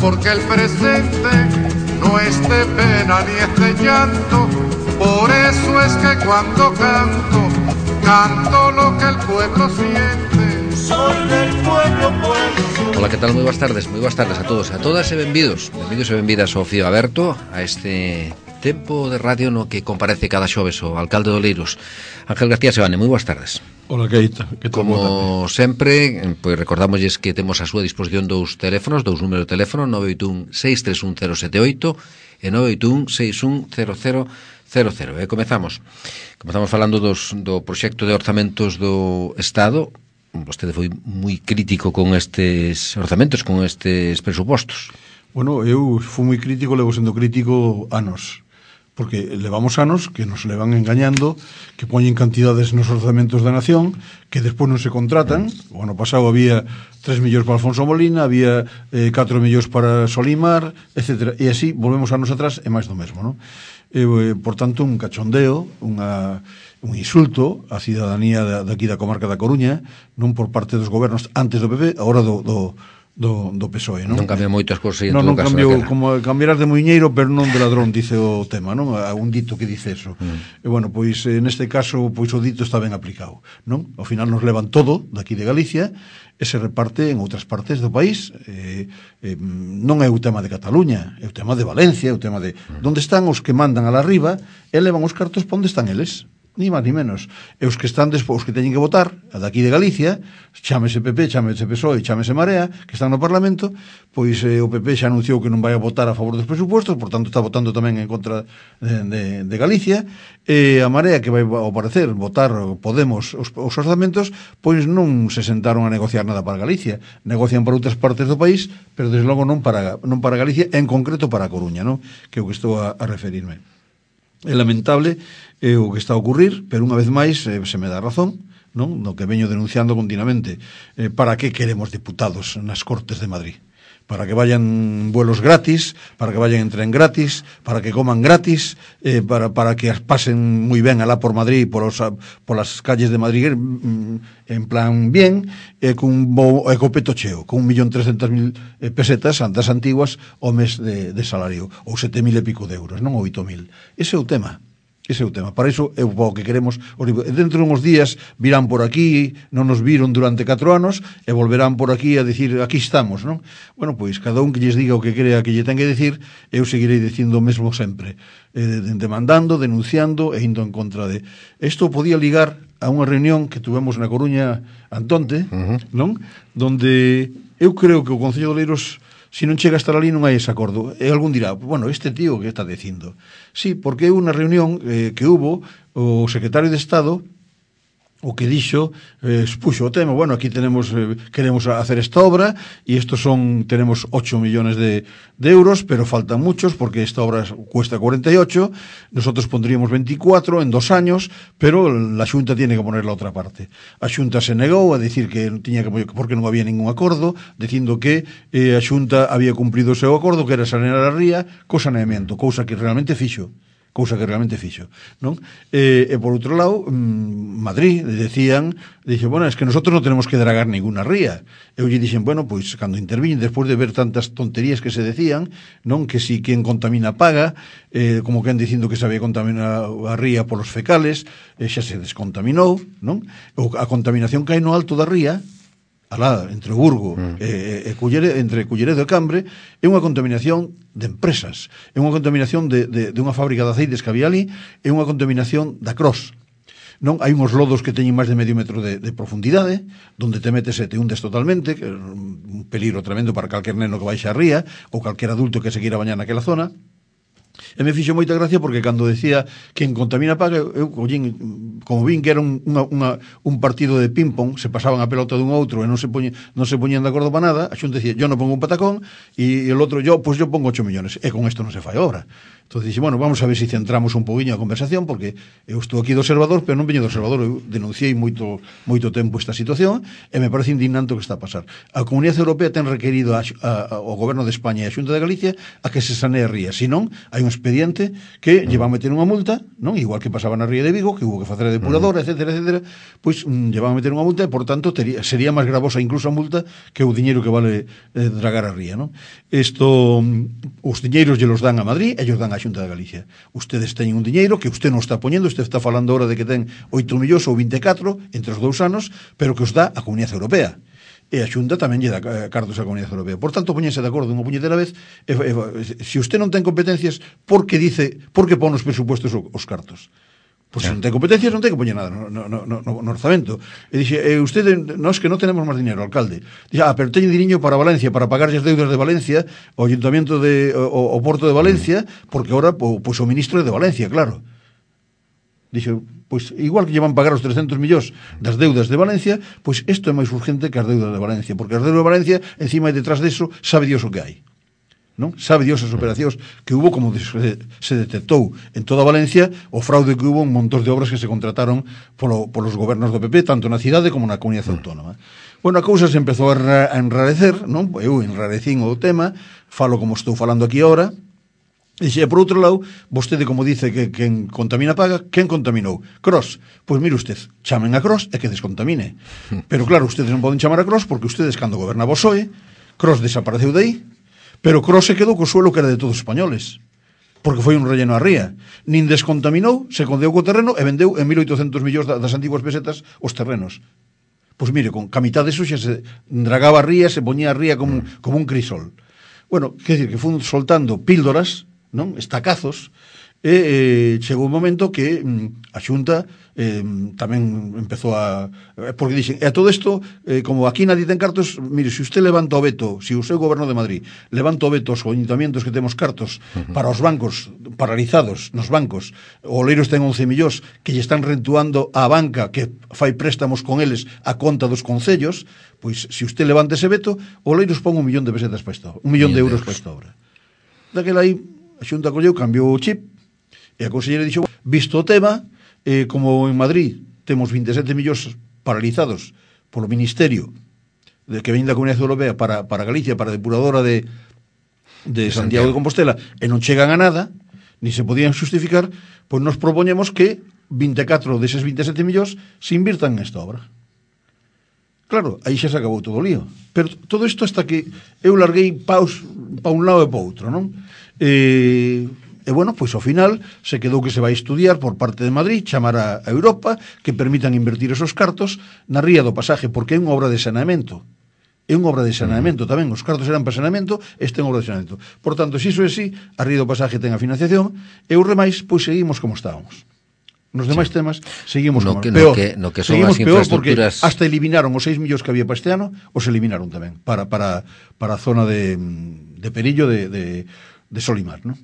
porque el presente no es de pena ni es de llanto. Por eso es que cuando canto, canto lo que el pueblo siente. Soy del pueblo, pueblo. Ola, que tal? Moi boas tardes a todos e a todas, e benvidos e benvidas ao Fío Aberto, a este tempo de radio no que comparece cada xoves o alcalde de Oleiros, Ángel García Sebane. Moi boas tardes. Ola, Keita, que tal? Como sempre, pois recordamosles que temos a súa disposición dous teléfonos, dous números de teléfono, 981-631-078 e 981-61000. E comezamos falando do proxecto de orzamentos do Estado. Vostede foi moi crítico con estes orzamentos, con estes presupostos. Bueno, eu fui moi crítico, levo sendo crítico anos, porque levamos anos que nos levan engañando, que poñen cantidades nos orzamentos da nación, que despois non se contratan. O ano pasado había 3 millóns para Alfonso Molina, había 4 millóns para Solimar, etc. E así volvemos anos atrás e máis do mesmo, non? Por tanto, un cachondeo, un insulto á cidadanía daqui da comarca da Coruña, non por parte dos gobernos antes do PP, agora do PSOE, non? Non cambia moito as cousas, en todo caso. Non cambiou, como cambiarás de muiñeiro, pero non de ladrón, dice o tema, non? Un dito que dice eso. E bueno, pois neste caso, pois o dito está ben aplicado, non? Ao final nos levan todo daqui de Galicia e se reparte en outras partes do país. Non é o tema de Cataluña, é o tema de Valencia, é o tema de onde están os que mandan a la riba e levan os cartos para onde están eles. Ni máis ni menos. E os que están despois, os que teñen que votar, a daqui de Galicia, chámese PP, chámese PSOE, chámese Marea, que están no Parlamento, pois o PP xa anunciou que non vai a votar a favor dos presupostos, por tanto está votando tamén en contra de Galicia, e a Marea, que vai ao parecer votar Podemos os orzamentos, pois non se sentaron a negociar nada para Galicia, negocian para outras partes do país, pero desde logo non para Galicia, en concreto para a Coruña, non? Que é o que estou a referirme. É lamentable o que está a ocurrir, pero unha vez máis se me dá razón, non? No que veño denunciando continuamente. Para que queremos diputados nas Cortes de Madrid? Para que vayan vuelos gratis, para que vayan en tren gratis, para que coman gratis, para que as pasen moi ben alá por Madrid, polas calles de Madrid, en plan bien, co peto cheo, con 1.300.000 pesetas das antiguas ao mes de salario, ou 7.000 e pico de euros, non 8.000. Ese é o tema. Para iso é o que queremos. Dentro de uns días virán por aquí, non nos viron durante 4 anos e volverán por aquí a dicir aquí estamos, non? Bueno, pois cada un que lles diga o que crea que lle ten que dicir, eu seguirei dicindo o mesmo sempre, demandando, denunciando e indo en contra de. Isto podía ligar a unha reunión que tuvemos na Coruña antonte, non? Donde eu creo que o Concello de Oleiros, se non chega a estar ali non hai ese acordo. E algún dirá, bueno, este tío que está dicindo. Sí, porque é unha reunión que hubo o secretario de Estado, o que dixo, expuxo o tema, bueno, aquí queremos hacer esta obra e tenemos 8 millones de euros, pero faltan muchos porque esta obra cuesta 48, nosotros pondríamos 24 en 2 años, pero la Xunta tiene que poner la otra parte. A Xunta se negou a decir que tiña que, porque non había ningún acordo, dicindo que a Xunta había cumprido o seu acordo, que era sanear a ría co saneamento, cousa que realmente fixo, non? E por outro lado, Madrid dixe, bueno, es que nosotros non tenemos que dragar ninguna ría. Eu lle dixen, bueno, pois, cando interviñen, despois de ver tantas tonterías que se decían, non? Que si quen contamina paga, como quen dicindo que se había contaminado a ría polos fecales, xa se descontaminou, non? A contaminación que hai no alto da ría, alá, entre o Burgo e entre Culleredo e Cambre, é unha contaminación de empresas, é unha contaminación de unha fábrica de aceites que había ali, é unha contaminación da Cros. Non, hai uns lodos que teñen máis de medio metro de profundidade, donde te metes e te hundes totalmente, que é un peligro tremendo para calquer neno que baixa a ría, ou calquer adulto que se queira bañar naquela zona. E me fixo moita gracia porque cando decía quen contamina paga, eu como vin que era un partido de ping-pong, se pasaban a pelota dun outro e non se poñían de acordo para nada, a Xunta decía, yo non pongo un patacón, e el outro, yo pongo 8 millones, e con isto non se fai obra. Entón dixe, bueno, vamos a ver se centramos un poquinho a conversación, porque eu estou aquí de observador, pero non veño de observador, eu denunciei moito tempo esta situación, e me parece indignante o que está a pasar. A Comunidade Europea ten requerido ao Goberno de España e a Xunta de Galicia a que se sanee a ría, senón hai un expediente que llevan a meter unha multa, non? Igual que pasaba na ría de Vigo, que hubo que facer a depuradora, etcétera, etcétera, pois llevan a meter unha multa e, por tanto, sería máis gravosa incluso a multa que o diñeiro que vale dragar a ría, non? Isto, os diñeiros lle los dan a Madrid e llos dan a Xunta de Galicia. Ustedes teñen un diñeiro que usted non está poñendo, usted está falando ahora de que ten 8 millóns ou 24 entre os 2 anos, pero que os dá a Comunidade Europea. E a Xunta tamén lle dá cartos á Comunidade Europea. Por tanto, poñense de acordo unha puñetera vez. Se usted non ten competencias, por que pon os presupuestos os cartos? Pois se non ten competencias non ten que poñer nada no orzamento. E dixe, nós que non tenemos máis dinero, alcalde. Dixe, pero teño diñeiro para Valencia, para pagar as deudas de Valencia, o Ayuntamiento o Porto de Valencia, porque ahora pois o ministro é de Valencia, claro. Dixo, pois igual que llevan pagar os 300 millóns das deudas de Valencia, pois isto é máis urgente que as deudas de Valencia, porque as deudas de Valencia, encima e detrás deso, sabe Dios o que hai, non? Sabe Dios as operacións que hubo, como se detectou en toda Valencia, o fraude que hubo en montón de obras que se contrataron polos gobernos do PP, tanto na cidade como na comunidade autónoma. Bueno, a cousa se empezou a enrarecer, non? Eu enrarecín o tema, falo como estou falando aquí ahora. E por outro lado, vostede, como dice que quen contamina paga, quen contaminou? Cros. Pois mire usted, chamen a Cros e que descontamine. Pero claro, ustedes non poden chamar a Cros porque ustedes, cando gobernaba o PSOE, Cros desapareceu de aí, pero Cros se quedou co suelo que era de todos os españoles, porque foi un relleno a ría. Nin descontaminou, se condeu co terreno e vendeu en 1.800 millóns das antiguas pesetas os terrenos. Pois mire, con a mitad deso xa se dragaba a ría, se poñía a ría como un crisol. Bueno, quer dizer que fun soltando píldoras, non? Estacazos, e chegou un momento que a Xunta tamén empezou a... Porque dixen, a todo isto, como aquí nadie ten cartos, mire, se usted levanta o veto, se o seu goberno de Madrid levanta o veto aos ayuntamientos que temos cartos para os bancos paralizados, nos bancos, o Oleiros ten 11 millóns que lle están rentuando a banca que fai préstamos con eles a conta dos concellos, pois se usted levanta ese veto, o Oleiros pon 1 millón de pesetas para esta, 1 millón de euros para esta obra. Daquela aí a Xunta colleu, cambiou o chip e a consellera dixo, visto o tema, como en Madrid temos 27 millóns paralizados polo Ministerio que ven da Comunidade Europea para Galicia, para a depuradora de Santiago de Compostela, e non chegan a nada, ni se podían justificar, pois nos propoñemos que 24 deses 27 millóns se invirtan nesta obra. Claro, aí xa se acabou todo o lío. Pero todo isto hasta que eu larguei paus pa un lado e pa outro, non? E bueno, pois ao final se quedou que se vai estudiar por parte de Madrid, chamar a Europa que permitan invertir esos cartos na ría do Pasaje, porque é unha obra de saneamento. É unha obra de saneamento tamén, os cartos eran para saneamento, este é unha obra de saneamento. Por tanto, se iso é así, a ría do Pasaje ten a financiación e os remais, pois seguimos como estábamos. Nos demais temas seguimos como peor. No que son as infraestructuras, hasta eliminaron os 6 millóns que había para este ano, os eliminaron tamén para a zona de Perillo de Solimar, non?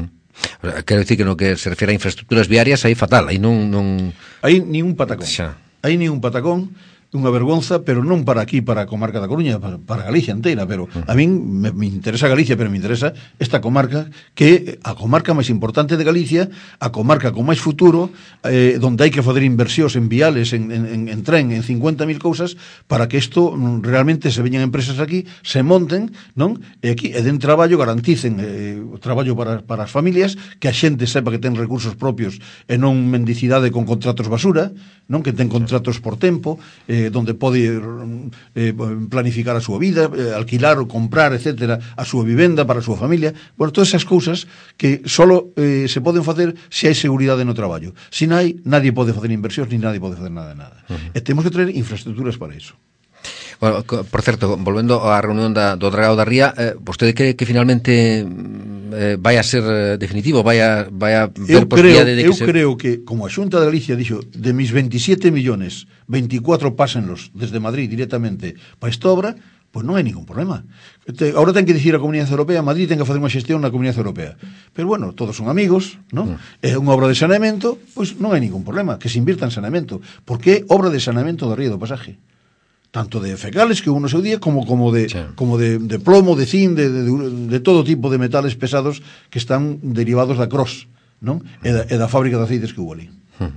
Quero dicir que no que se refiere a infraestructuras viarias aí fatal, aí non... Aí ni un patacón. Aí ni un patacón, unha vergonza, pero non para aquí, para a comarca da Coruña, para Galicia inteira, pero a min me interesa Galicia, pero me interesa esta comarca, que a comarca máis importante de Galicia, a comarca con máis futuro, donde hai que fazer inversións en viales, en tren, en 50.000 cousas, para que isto realmente se veñan empresas aquí, se monten, non? E aquí, e den traballo, garanticen o traballo para as familias, que a xente sepa que ten recursos propios e non mendicidade con contratos basura, non? Que ten contratos por tempo, donde pode planificar a súa vida, alquilar ou comprar, etcétera, a súa vivenda para a súa familia. Bueno, todas esas cousas que solo se poden facer se hai seguridade no traballo. Se non hai, nadie pode facer inversións, ni nadie pode facer nada de nada. E temos que traer infraestructuras para iso. Bueno, por certo, volvendo á reunión do Dragao da Ría, vostede cree que finalmente vai a ser definitivo, vai a ver posibilidade de que eu creo que, como a Xunta de Galicia dixo, de mis 27 millones, 24 pásenlos desde Madrid directamente para esta obra, pois non hai ningún problema. Ahora ten que dicir a Comunidade Europea, Madrid ten que facer unha xestión na Comunidade Europea. Pero bueno, todos son amigos, non? É unha obra de saneamento, pois non hai ningún problema, que se invirta en saneamento, porque é obra de saneamento da ría do Pasaje. Tanto de fecales que hubo no seu día como de plomo, de zinc, de todo tipo de metales pesados que están derivados da Cros, non? E da fábrica de aceites que hubo ali.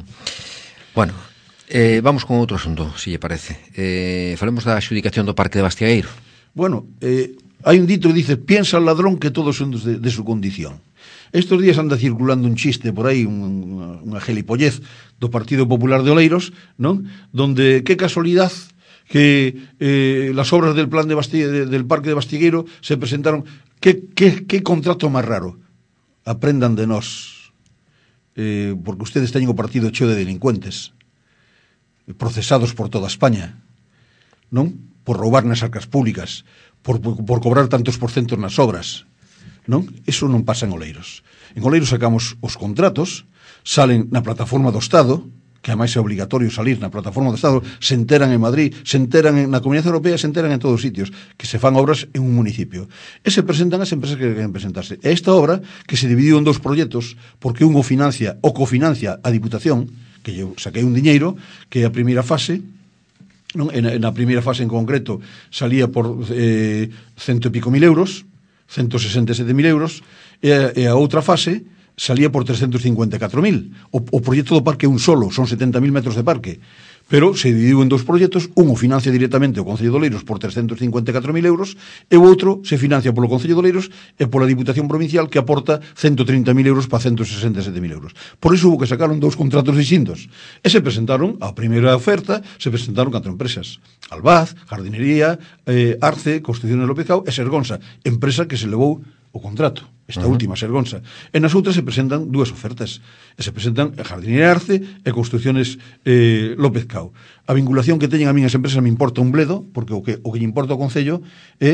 Bueno, vamos con outro asunto, se lle parece. Falemos da adxudicación do Parque de Bastiagueiro. Bueno, hai un dito que dice, piensa el ladrón que todos son de su condición. Estos días anda circulando un chiste por aí, unha gelipollez do Partido Popular de Oleiros, non? Donde, qué casualidad que las obras del plan del Parque de Bastigueiro se presentaron. ¿Qué contrato máis raro? Aprendan de nós, porque ustedes teñen o partido cheo de delincuentes, procesados por toda España, non? Por roubar nas arcas públicas, por cobrar tantos porcentos nas obras, non? Eso non pasa en Oleiros. En Oleiros sacamos os contratos, salen na plataforma do Estado, que ademais é obligatorio salir na plataforma do Estado, se enteran en Madrid, se enteran na Comunidade Europea, se enteran en todos os sitios, que se fan obras en un municipio. E se presentan as empresas que queren presentarse. E esta obra, que se dividiu en dos proxectos, porque un cofinancia a Diputación, que eu saquei un diñeiro, que é a primeira fase, non? Na primeira fase en concreto salía por 100 e pico mil euros, 167.000 euros, e a outra fase salía por 354.000. O proxecto do parque é un solo, son 70.000 metros de parque, pero se dividiu en dos proxectos, un o financia directamente o Concello de Oleiros por 354.000 euros e o outro se financia polo Concello de Oleiros e pola Diputación Provincial, que aporta 130.000 euros para 167.000 euros. Por iso hubo que sacaron dous contratos distintos. E se presentaron, a primeira oferta, se presentaron 4 empresas: Albaz, Jardinería, Arce, Construcciones López Cao e Sergonsa, empresa que se levou o contrato, esta última, Sergonsa. E nas outras se presentan dúas ofertas. E se presentan Jardinería Arce e Construcciones López Cao. A vinculación que teñen a min as empresas me importa un bledo, porque o que lle importa ao Concello é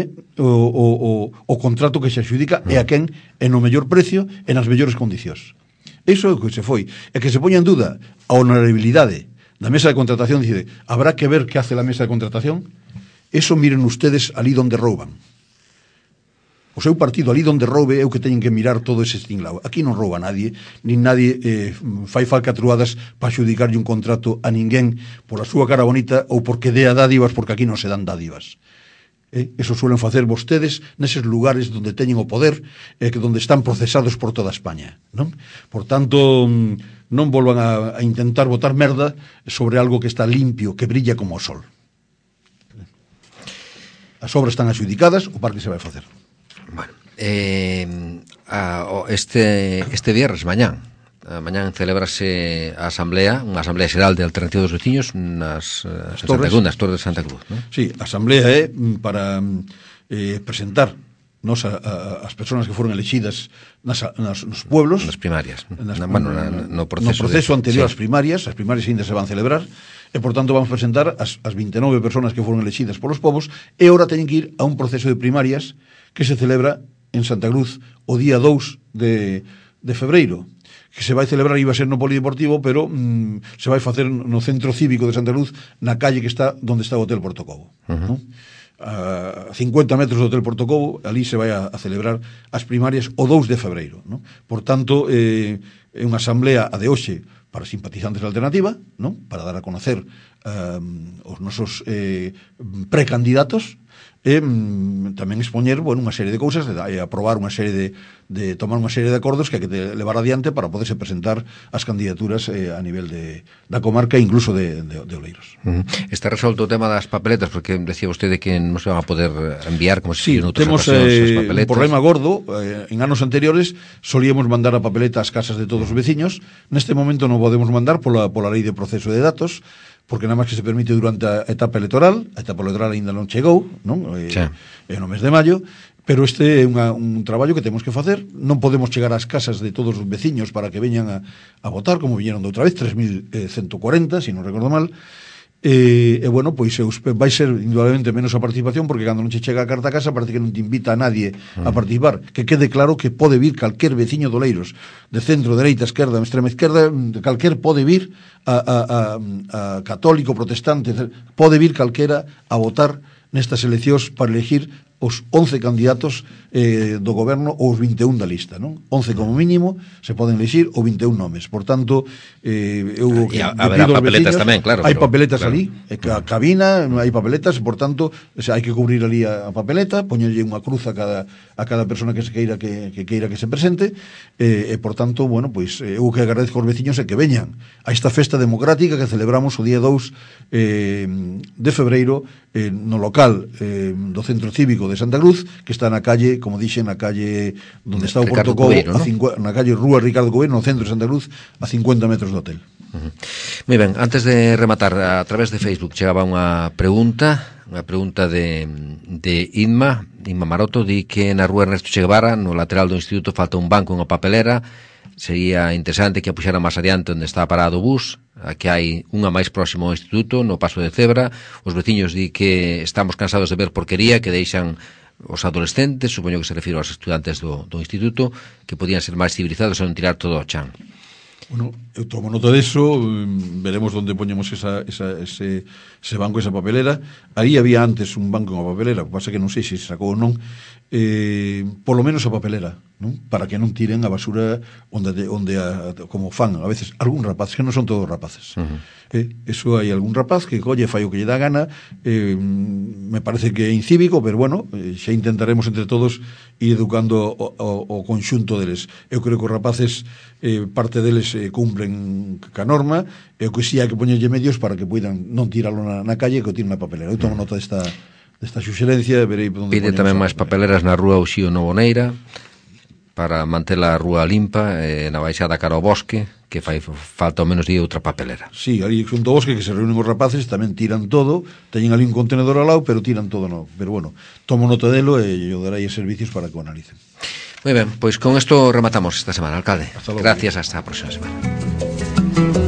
o contrato que se adxudica e a quen é no mellor precio e nas mellores condicións. Iso é o que se foi. E que se poña en duda a honorabilidade da mesa de contratación, dice, habrá que ver que hace la mesa de contratación. Eso miren ustedes ali donde rouban. O seu partido ali donde roube é o que teñen que mirar todo ese tinglao. Aquí non rouba nadie, nin nadie fai falcatruadas para xudicarlle un contrato a ninguén pola súa cara bonita ou porque dea dádivas, porque aquí non se dan dádivas. Eso suelen facer vostedes neses lugares donde teñen o poder e donde están procesados por toda España, non? Por tanto, non volvan a intentar botar merda sobre algo que está limpio, que brilla como o sol. As obras están adxudicadas, o parque se vai facer. Bueno, este viernes, mañán celébrase a asamblea, unha asamblea xeral de Alternativa dos Veciños nas Torres de Santa Cruz, ¿no? Sí, a asamblea é para presentar as persoas que foron elexidas nos pueblos, nas primarias, no proceso anterior ás primarias. As primarias ainda se van celebrar e, por tanto, vamos presentar as 29 persoas que foron elexidas polos povos, e agora teñen que ir a un proceso de primarias que se celebra en Santa Cruz o día 2 de febreiro, que se vai celebrar, iba a ser no Polideportivo, pero se vai facer no Centro Cívico de Santa Cruz, na calle que está onde está o Hotel Portocobo, ¿no? A 50 metros do Hotel Portocobo, ali se vai a celebrar as primarias o 2 de febreiro, ¿no? Por tanto, é unha asamblea a de hoxe para simpatizantes da Alternativa, ¿no? Para dar a conocer os nosos precandidatos, e tamén expoñer, bueno, unha serie de cousas, e aprobar unha serie de tomar unha serie de acordos que hai que levar adiante para poderse presentar as candidaturas a nivel da comarca e incluso de Oleiros. Está resolto o tema das papeletas, porque decía vostede que non se van a poder enviar como se en outras ocasións as papeletas. Un problema gordo. En anos anteriores solíamos mandar a papeleta ás casas de todos os veciños. Neste momento non podemos mandar pola lei de proceso de datos, porque nada máis que se permite durante a etapa electoral aínda non chegou, non? É no mes de maio, pero este é un traballo que temos que facer. Non podemos chegar ás casas de todos os veciños para que veñan a votar, como viñeron de outra vez, 3.140, se non recordo mal. Bueno, pois vai ser indudablemente menos a participación, porque cando non che chega a carta a casa parece que non te invita a nadie a participar. Que quede claro que pode vir calquer veciño de Oleiros, de centro, dereita, esquerda, extrema esquerda, calquer pode vir a católico, protestante, pode vir calquera a votar nestas eleccións para elegir os 11 candidatos do goberno ou os 21 da lista, non? 11 como mínimo, se poden elegir ou 21 nomes. Por tanto, eu haberá papeletas vecinos, tamén, claro. Hai papeletas ali, a cabina, hai papeletas, por tanto, hai que cubrir ali a papeleta, poñerlle unha cruz a cada persona que se queira que se presente, e por tanto, bueno, pois eu que agradezco aos veciños é que veñan a esta festa democrática que celebramos o día 2 de febreiro no local do Centro Cívico de Santa Cruz, que está na calle, como dixen, na calle onde está o Ricardo Portocobo, Cubeiro, na calle Rúa Ricardo Cubeiro, no centro de Santa Cruz, a 50 metros do hotel. Moi ben, antes de rematar, a través de Facebook chegaba unha pregunta de Inma Maroto, di que na rúa Ernesto Che Guevara, no lateral do instituto, falta un banco e unha papelera. Sería interesante que a puxera máis adiante onde está parado o bus, que hai unha máis próximo ao instituto, no paso de cebra. Os veciños di que estamos cansados de ver porquería que deixan os adolescentes, supoño que se refiro aos estudantes do instituto, que podían ser máis civilizados e non tirar todo ao chan. Bueno, eu tomo nota deso, veremos onde poñemos ese banco, esa papelera. Aí había antes un banco e unha papelera, o que pasa que non sei se sacou ou non, polo menos a papelera, non? Para que non tiren a basura onde como fan a veces algún rapaz, que non son todos rapaces. Eso hai algún rapaz que colle, fai o que lle dá gana, me parece que é incívico, pero bueno, xa intentaremos entre todos ir educando o conxunto deles. Eu creo que os rapaces, parte deles cumplen ca norma, e o que si hai que poñerlle medios para que poidan non tiralo na calle, que o tiren na papelera. Eu tomo nota desta suxerencia, verei por onde pide tamén máis papeleras na rúa Uxío Novoneira para manter a rúa limpa, na baixada cara ao bosque, que fai falta ao menos día outra papelera. Sí, ali xunto ao bosque que se reúnen os rapaces, tamén tiran todo, teñen ali un contenedor ao lado, pero tiran todo, no. Pero bueno, tomo nota delo e eu darei servicios para que o analicen. Moi ben, pois con isto rematamos esta semana, alcalde. Hasta logo. Gracias, hasta a próxima semana.